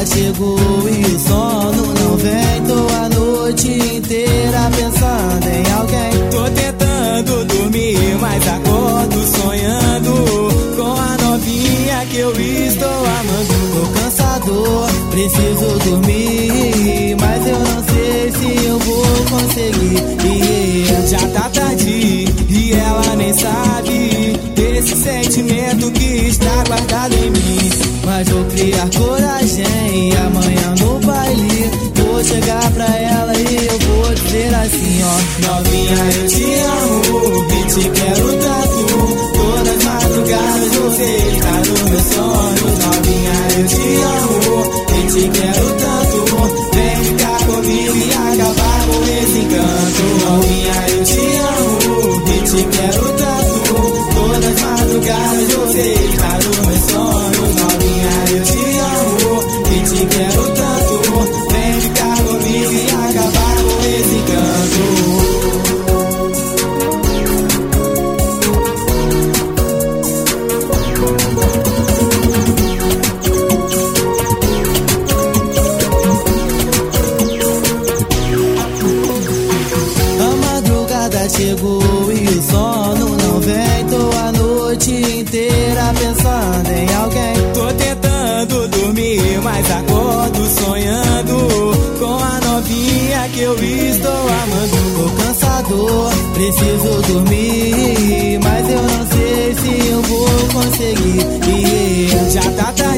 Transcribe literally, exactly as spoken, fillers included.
madrugada chegou e o sono não vem. Tô a noite inteira pensando em alguém. Tô tentando dormir, mas acordo sonhando com a novinha que eu estou amando. Tô cansado, preciso dormir, mas eu não sei se eu vou conseguir. Yeah. Já tá tarde e ela nem sabe desse sentimento que está guardado em mim. Mas vou criar coragem e amanhã no baile vou chegar pra ela e eu vou dizer assim, ó: novinha, eu te amo e te quero tanto. Todas as madrugadas você está no meu sonho. Novinha, eu te amo e te quero tanto. Vem ficar comigo e acabar com esse encanto. Novinha, eu te amo e te quero tanto. Todas as madrugadas você está no meu sonho. Novinha, eu te amo e te quero tanto. Vem ficar comigo e acabar com esse encanto. Chegou e o sono não vem. Tô a noite inteira pensando em alguém. Tô tentando dormir, mas acordo sonhando com a novinha que eu estou amando. Tô cansado, preciso dormir, mas eu não sei se eu vou conseguir. Yeah. Já tá tarde